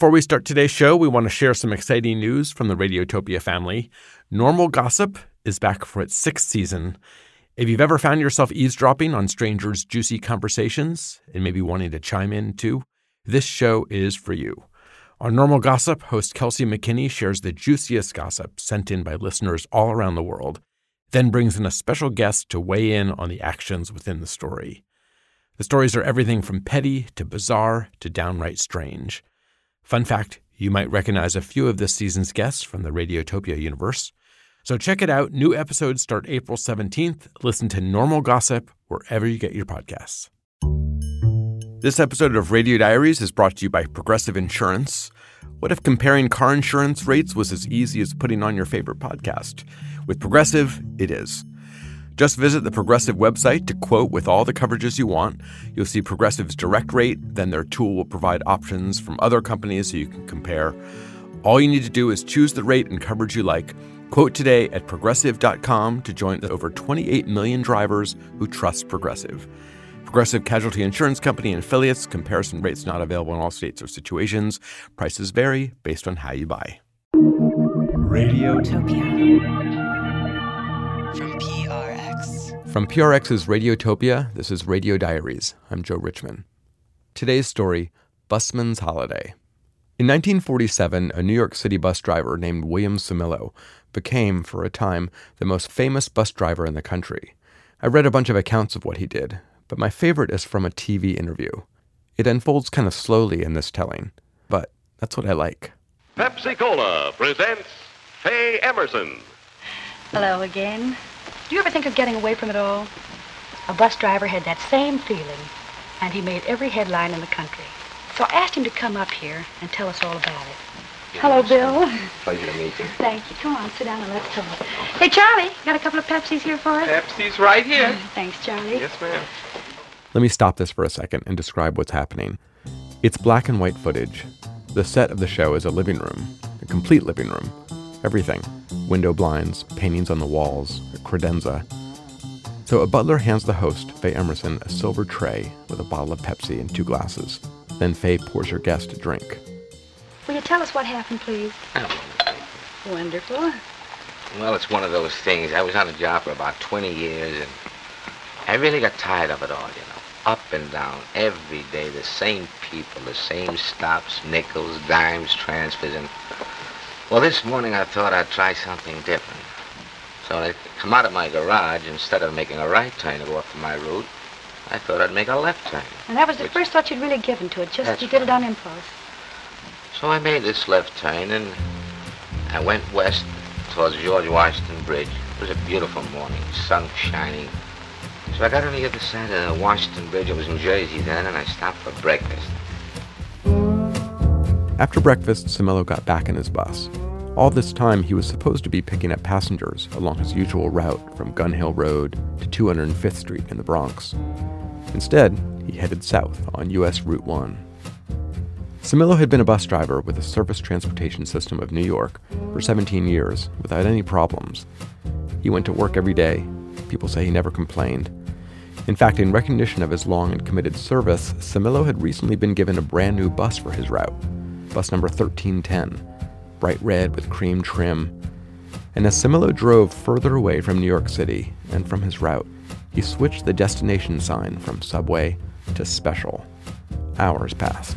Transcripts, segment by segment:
Before we start today's show, we want to share some exciting news from the Radiotopia family. Normal Gossip is back for its 6th season. If you've ever found yourself eavesdropping on strangers' juicy conversations and maybe wanting to chime in too, this show is for you. On Normal Gossip, host Kelsey McKinney shares the juiciest gossip sent in by listeners all around the world, then brings in a special guest to weigh in on the actions within the story. The stories are everything from petty to bizarre to downright strange. Fun fact, you might recognize a few of this season's guests from the Radiotopia universe. So check it out. New episodes start April 17th. Listen to Normal Gossip wherever you get your podcasts. This episode of Radio Diaries is brought to you by Progressive Insurance. What if comparing car insurance rates was as easy as putting on your favorite podcast? With Progressive, it is. Just visit the Progressive website to quote with all the coverages you want. You'll see Progressive's direct rate, then their tool will provide options from other companies so you can compare. All you need to do is choose the rate and coverage you like. Quote today at Progressive.com to join the over 28 million drivers who trust Progressive. Progressive Casualty Insurance Company and affiliates. Comparison rates not available in all states or situations. Prices vary based on how you buy. Radiotopia. From PRX's Radiotopia, this is Radio Diaries. I'm Joe Richman. Today's story, Busman's Holiday. In 1947, a New York City bus driver named William Cimillo became, for a time, the most famous bus driver in the country. I read a bunch of accounts of what he did, but my favorite is from a TV interview. It unfolds kind of slowly in this telling, but that's what I like. Pepsi-Cola presents Faye Emerson. Hello again. Do you ever think of getting away from it all? A bus driver had that same feeling, and he made every headline in the country. So I asked him to come up here and tell us all about it. Hello, Bill. Pleasure to meet you. Thank you. Come on, sit down and let's talk. Hey, Charlie, got a couple of Pepsis here for us? Pepsi's right here. Thanks, Charlie. Yes, ma'am. Let me stop this for a second and describe what's happening. It's black and white footage. The set of the show is a living room, a complete living room. Everything. Window blinds, paintings on the walls, a credenza. So a butler hands the host, Faye Emerson, a silver tray with a bottle of Pepsi and 2 glasses. Then Faye pours her guest a drink. Will you tell us what happened, please? Wonderful. Well, it's one of those things. I was on the job for about 20 years, and I really got tired of it all, you know. Up and down, every day, the same people, the same stops, nickels, dimes, transfers, and... Well, this morning I thought I'd try something different. So I come out of my garage, instead of making a right turn to go up to my route, I thought I'd make a left turn. And that was the first thought you'd really given to it, just you did it on impulse. So I made this left turn, and I went west towards George Washington Bridge. It was a beautiful morning, sun shining. So I got on the other side of Washington Bridge. I was in Jersey then, and I stopped for breakfast. After breakfast, Cimillo got back in his bus. All this time, he was supposed to be picking up passengers along his usual route from Gun Hill Road to 205th Street in the Bronx. Instead, he headed south on U.S. Route 1. Cimillo had been a bus driver with the Surface Transportation System of New York for 17 years without any problems. He went to work every day. People say he never complained. In fact, in recognition of his long and committed service, Cimillo had recently been given a brand new bus for his route, bus number 1310, bright red with cream trim. And as Cimillo drove further away from New York City and from his route, he switched the destination sign from Subway to Special. Hours passed.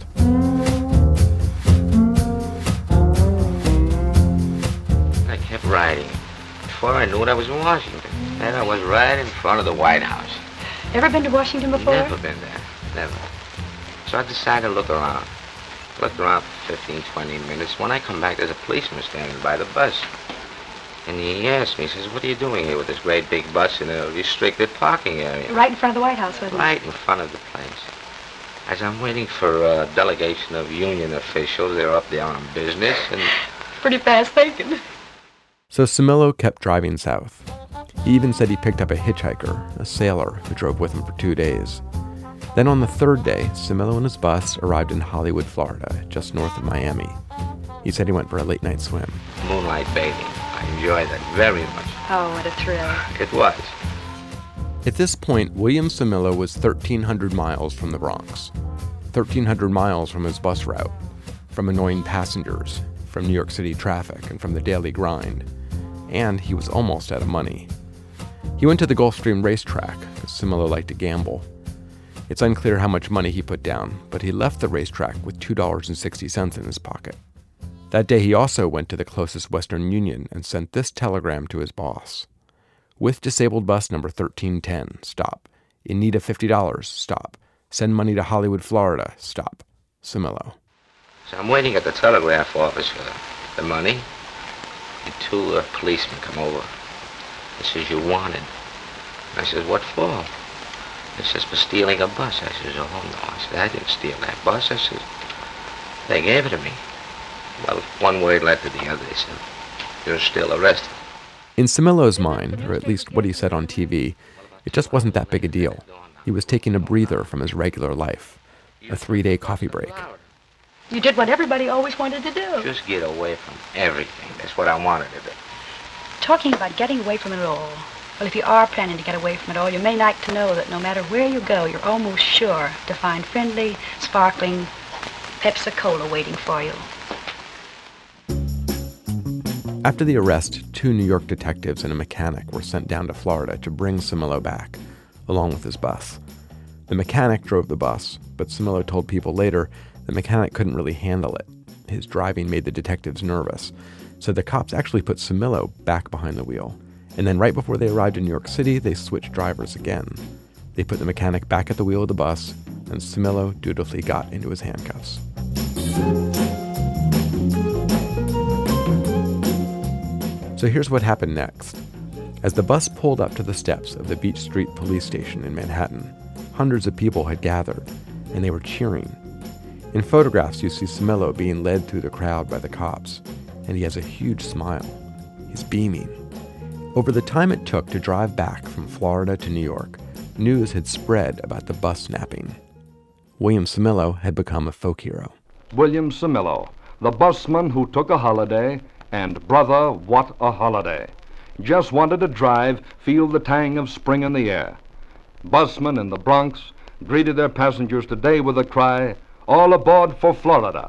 I kept riding. Before I knew it, I was in Washington. And I was right in front of the White House. Ever been to Washington before? Never been there. Never. So I decided to look around. Looked around for 15, 20 minutes. When I come back, there's a policeman standing by the bus. And he asked me, he says, "What are you doing here with this great big bus in a restricted parking area?" Right in front of the White House, wasn't it? Right in front of the place. As I'm waiting for a delegation of union officials, they're up there on business, and... Pretty fast thinking. So Cimillo kept driving south. He even said he picked up a hitchhiker, a sailor, who drove with him for 2 days. Then on the 3rd day, Cimillo and his bus arrived in Hollywood, Florida, just north of Miami. He said he went for a late-night swim. Moonlight bathing. I enjoyed that very much. Oh, what a thrill. It was. At this point, William Cimillo was 1,300 miles from the Bronx, 1,300 miles from his bus route, from annoying passengers, from New York City traffic, and from the daily grind. And he was almost out of money. He went to the Gulfstream racetrack, because Cimillo liked to gamble. It's unclear how much money he put down, but he left the racetrack with $2.60 in his pocket. That day he also went to the closest Western Union and sent this telegram to his boss. With disabled bus number 1310, stop. In need of $50, stop. Send money to Hollywood, Florida, stop. Cimillo. So I'm waiting at the telegraph office for the money. And two policemen come over. They says, you wanted. I says, what for? They says, for stealing a bus. I says, oh, no. I said, I didn't steal that bus. I says, they gave it to me. Well, one word led to the other. They said, you're still arrested. In Cimillo's mind, or at least what he said on TV, it just wasn't that big a deal. He was taking a breather from his regular life, a 3-day coffee break. You did what everybody always wanted to do. Just get away from everything. That's what I wanted to do. Talking about getting away from it all. Well, if you are planning to get away from it all, you may like to know that no matter where you go, you're almost sure to find friendly, sparkling Pepsi-Cola waiting for you. After the arrest, 2 New York detectives and a mechanic were sent down to Florida to bring Cimillo back, along with his bus. The mechanic drove the bus, but Cimillo told people later the mechanic couldn't really handle it. His driving made the detectives nervous, so the cops actually put Cimillo back behind the wheel. And then right before they arrived in New York City, they switched drivers again. They put the mechanic back at the wheel of the bus, and Cimillo dutifully got into his handcuffs. So here's what happened next. As the bus pulled up to the steps of the Beach Street police station in Manhattan, hundreds of people had gathered, and they were cheering. In photographs, you see Cimillo being led through the crowd by the cops, and he has a huge smile. He's beaming. Over the time it took to drive back from Florida to New York, news had spread about the bus snapping. William Cimillo had become a folk hero. William Cimillo, the busman who took a holiday, and brother, what a holiday. Just wanted to drive, feel the tang of spring in the air. Busmen in the Bronx greeted their passengers today with a cry, all aboard for Florida.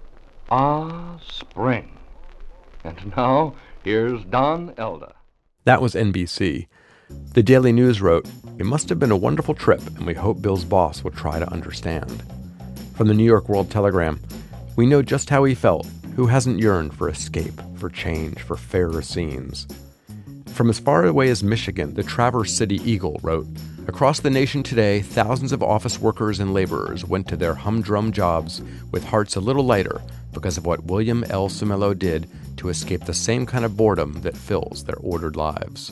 Ah, spring. And now, here's Don Elder. That was NBC. The Daily News wrote, it must have been a wonderful trip, and we hope Bill's boss will try to understand. From the New York World Telegram, we know just how he felt. Who hasn't yearned for escape, for change, for fairer scenes? From as far away as Michigan, the Traverse City Eagle wrote, across the nation today, thousands of office workers and laborers went to their humdrum jobs with hearts a little lighter because of what William L. Cimillo did to escape the same kind of boredom that fills their ordered lives.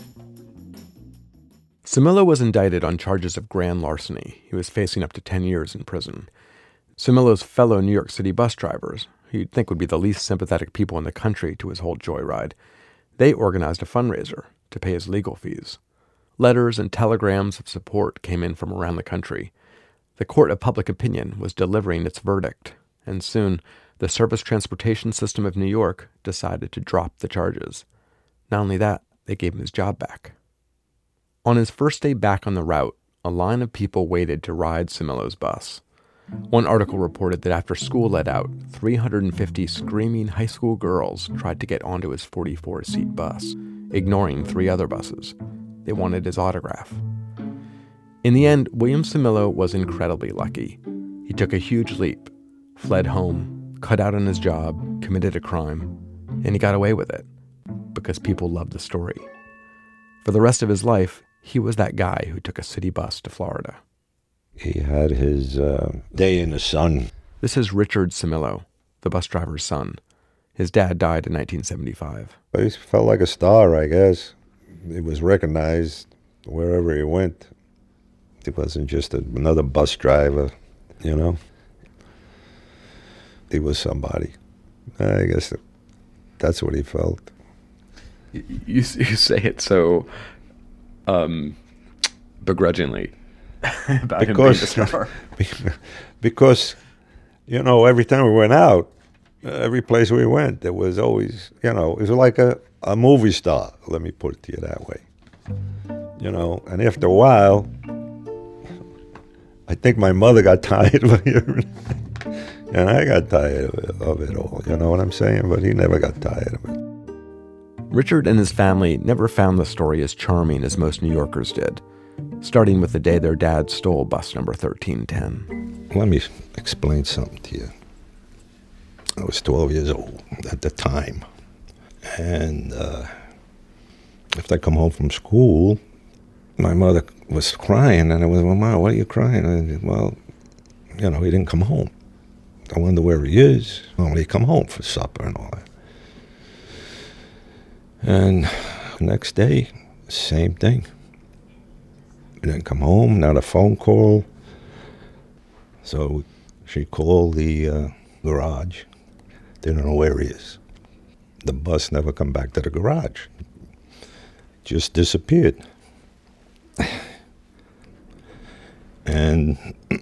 Cimillo was indicted on charges of grand larceny. He was facing up to 10 years in prison. Cimillo's fellow New York City bus drivers, who you'd think would be the least sympathetic people in the country to his whole joyride, they organized a fundraiser to pay his legal fees. Letters and telegrams of support came in from around the country. The court of public opinion was delivering its verdict, and soon the Surface Transportation System of New York decided to drop the charges. Not only that, they gave him his job back. On his first day back on the route, a line of people waited to ride Cimillo's bus. One article reported that after school let out, 350 screaming high school girls tried to get onto his 44-seat bus, ignoring 3 other buses. They wanted his autograph. In the end, William Cimillo was incredibly lucky. He took a huge leap, fled home, cut out on his job, committed a crime, and he got away with it because people loved the story. For the rest of his life, he was that guy who took a city bus to Florida. He had his day in the sun. This is Richard Cimillo, the bus driver's son. His dad died in 1975. He felt like a star, I guess. He was recognized wherever he went. He wasn't just another bus driver, you know. He was somebody. I guess that's what he felt. You say it so begrudgingly. Because, you know, every time we went out, every place we went, there was always, you know, it was like a movie star, let me put it to you that way. You know, and after a while, I think my mother got tired of hearing it. And I got tired of it all, you know what I'm saying? But he never got tired of it. Richard and his family never found the story as charming as most New Yorkers did, starting with the day their dad stole bus number 1310. Let me explain something to you. I was 12 years old at the time. And if I come home from school, my mother was crying, and I was, well, Ma, why are you crying? I said, well, you know, he didn't come home. I wonder where he is. Well, he come home for supper and all that. And next day, same thing. He didn't come home, not a phone call. So she called the garage. Didn't know where he is. The bus never come back to the garage. Just disappeared. And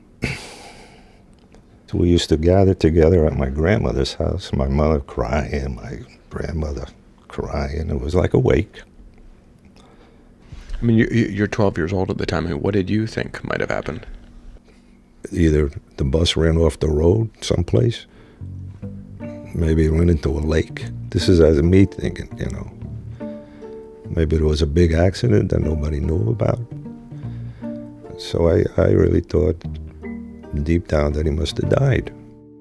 so we used to gather together at my grandmother's house, my mother crying, my grandmother crying. It was like a wake. I mean, you're 12 years old at the time. I mean, what did you think might have happened? Either the bus ran off the road someplace, maybe it went into a lake. This is as me thinking, you know. Maybe there was a big accident that nobody knew about. So I really thought deep down that he must have died.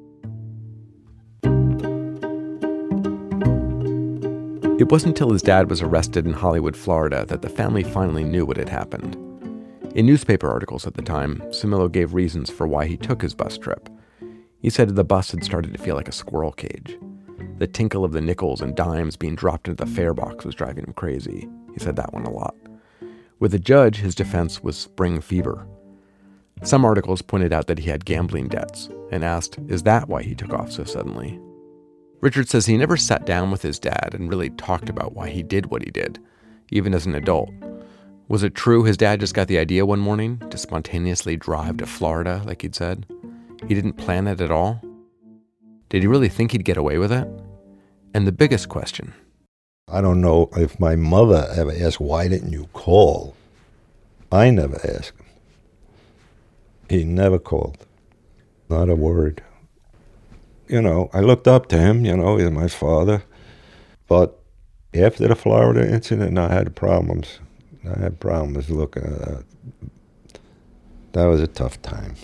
It wasn't until his dad was arrested in Hollywood, Florida, that the family finally knew what had happened. In newspaper articles at the time, Camillo gave reasons for why he took his bus trip. He said the bus had started to feel like a squirrel cage. The tinkle of the nickels and dimes being dropped into the fare box was driving him crazy. He said that one a lot. With the judge, his defense was spring fever. Some articles pointed out that he had gambling debts and asked, is that why he took off so suddenly? Richard says he never sat down with his dad and really talked about why he did what he did, even as an adult. Was it true his dad just got the idea one morning to spontaneously drive to Florida, like he'd said? He didn't plan it at all? Did he really think he'd get away with it? And the biggest question. I don't know if my mother ever asked, why didn't you call? I never asked him. He never called. Not a word. You know, I looked up to him, you know, he's my father. But after the Florida incident, I had problems. Looking at that. That was a tough time.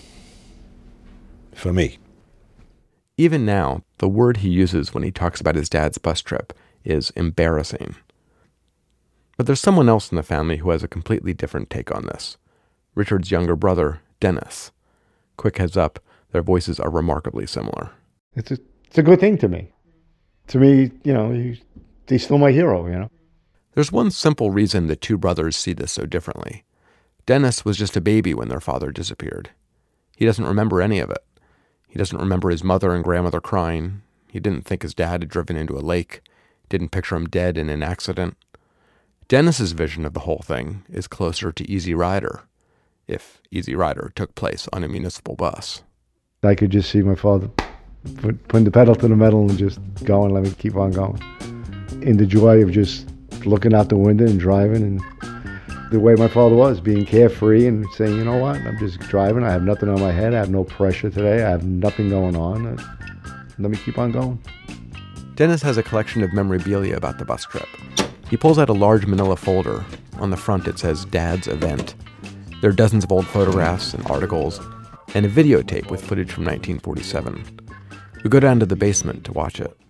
For me. Even now, the word he uses when he talks about his dad's bus trip is embarrassing. But there's someone else in the family who has a completely different take on this. Richard's younger brother, Dennis. Quick heads up, their voices are remarkably similar. It's a good thing to me. To me, you know, he's still my hero, you know. There's one simple reason the two brothers see this so differently. Dennis was just a baby when their father disappeared. He doesn't remember any of it. He doesn't remember his mother and grandmother crying. He didn't think his dad had driven into a lake. Didn't picture him dead in an accident. Dennis's vision of the whole thing is closer to Easy Rider, if Easy Rider took place on a municipal bus. I could just see my father putting the pedal to the metal and just going, let me keep on going. In the joy of just looking out the window and driving, and the way my father was, being carefree and saying, you know what, I'm just driving, I have nothing on my head, I have no pressure today, I have nothing going on, let me keep on going. Dennis has a collection of memorabilia about the bus trip. He pulls out a large manila folder. On the front it says Dad's Event. There are dozens of old photographs and articles, and a videotape with footage from 1947. We go down to the basement to watch it.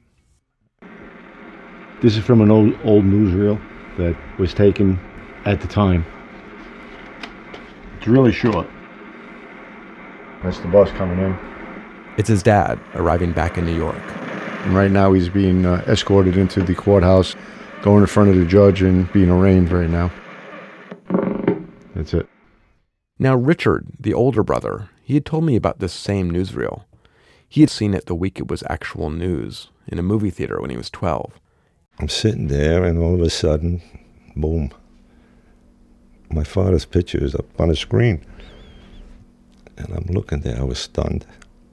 This is from an old newsreel that was taken at the time. It's really short. That's the bus coming in. It's his dad arriving back in New York. And right now he's being escorted into the courthouse, going in front of the judge and being arraigned right now. That's it. Now Richard, the older brother, he had told me about this same newsreel. He had seen it the week it was actual news in a movie theater when he was 12. I'm sitting there, and all of a sudden, boom, my father's picture is up on the screen. And I'm looking there, I was stunned.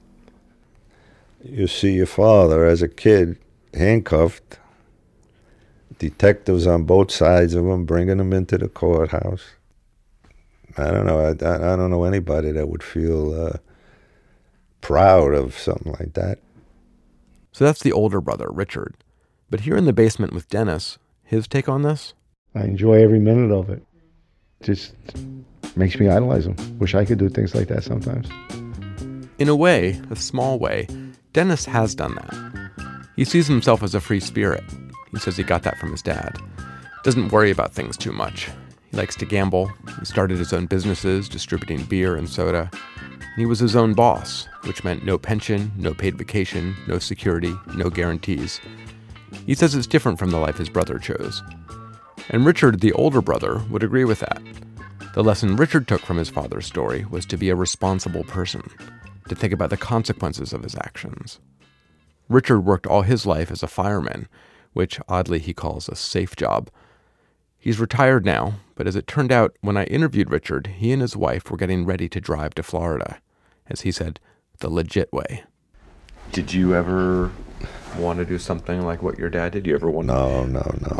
You see your father as a kid, handcuffed, detectives on both sides of him, bringing him into the courthouse. I don't know, I don't know anybody that would feel proud of something like that. So that's the older brother, Richard. But here in the basement with Dennis, his take on this? I enjoy every minute of it. Just makes me idolize him. Wish I could do things like that sometimes. In a way, a small way, Dennis has done that. He sees himself as a free spirit. He says he got that from his dad. Doesn't worry about things too much. He likes to gamble. He started his own businesses, distributing beer and soda. He was his own boss, which meant no pension, no paid vacation, no security, no guarantees. He says it's different from the life his brother chose. And Richard, the older brother, would agree with that. The lesson Richard took from his father's story was to be a responsible person, to think about the consequences of his actions. Richard worked all his life as a fireman, which oddly he calls a safe job. He's retired now, but as it turned out, when I interviewed Richard, he and his wife were getting ready to drive to Florida. As he said, the legit way. Did you ever want to do something like what your dad did? You ever want No.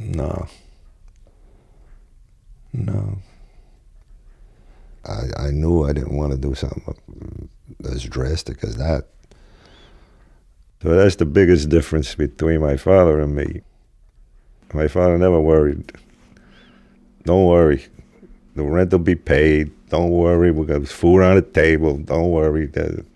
I knew I didn't want to do something as drastic as that. So that's the biggest difference between my father and me. My father never worried. Don't worry. The rent will be paid. Don't worry. We got food on the table. Don't worry.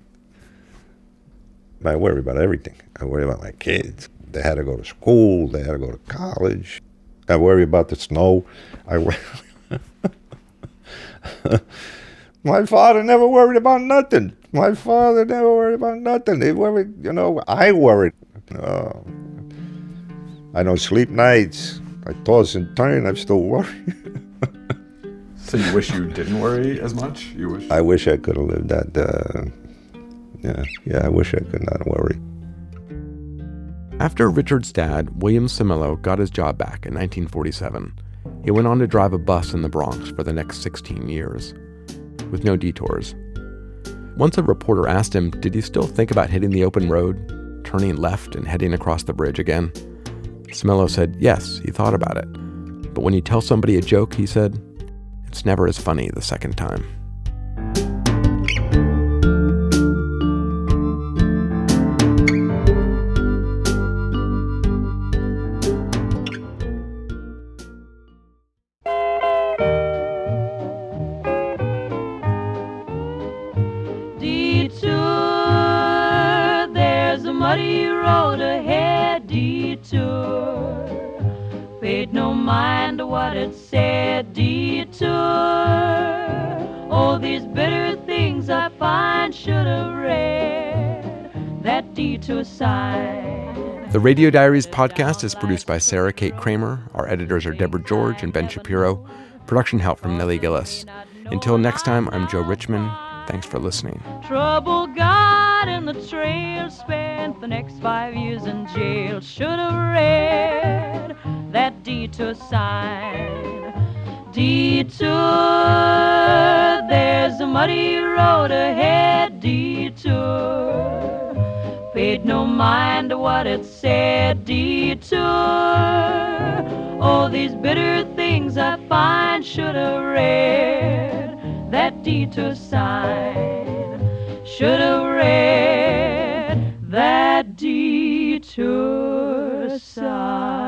I worry about everything. I worry about my kids. They had to go to school. They had to go to college. I worry about the snow. My father never worried about nothing. I worried. I don't sleep nights. I toss and turn. I'm still worried. So you wish you didn't worry as much? I wish I could have lived that. I wish I could not worry. After Richard's dad, William Cimillo, got his job back in 1947, he went on to drive a bus in the Bronx for the next 16 years, with no detours. Once a reporter asked him, did he still think about hitting the open road, turning left and heading across the bridge again? Cimillo said, yes, he thought about it. But when you tell somebody a joke, he said, it's never as funny the second time. Detour, there's a muddy road ahead, detour. Paid no mind to what it said, detour. Oh, these bitter things I find should have read that detour sign. The Radio Diaries podcast is produced by Sarah Kate Kramer. Our editors are Deborah George and Ben Shapiro. Production help from Nellie Gillis. Until next time, I'm Joe Richman. Thanks for listening. Trouble got in the trail, spent the next 5 years in jail. Should have read that detour sign. Detour, there's a muddy road ahead, detour. Paid no mind to what it said, detour. Oh, these bitter things I find should have read that detour sign. Should have read that detour sign.